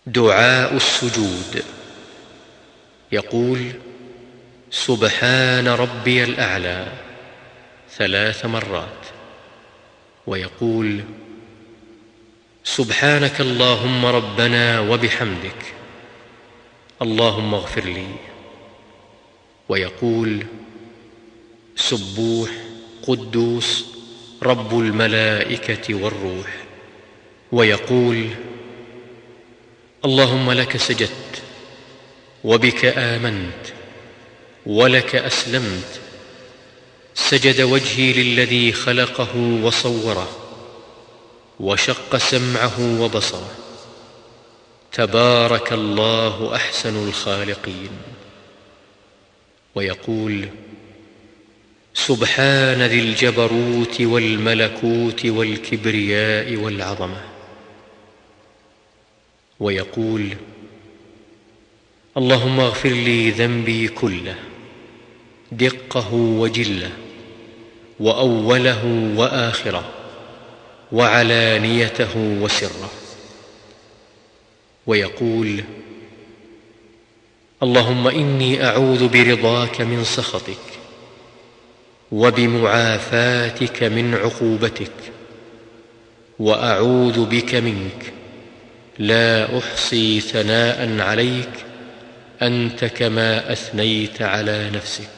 دعاء السجود. يقول: سبحان ربي الأعلى 3 مرات، ويقول: سبحانك اللهم ربنا وبحمدك اللهم اغفر لي، ويقول: سبوح قدوس رب الملائكة والروح، ويقول: اللهم لك سجدت وبك آمنت ولك أسلمت، سجد وجهي للذي خلقه وصوره وشق سمعه وبصره، تبارك الله أحسن الخالقين. ويقول: سبحان ذي الجبروت والملكوت والكبرياء والعظمة، ويقول: اللهم اغفر لي ذنبي كله، دقه وجله، وأوله وآخره، وعلانيته وسره. ويقول: اللهم إني أعوذ برضاك من سخطك وبمعافاتك من عقوبتك، وأعوذ بك منك، لا أحصي ثناء عليك أنت كما أثنيت على نفسك.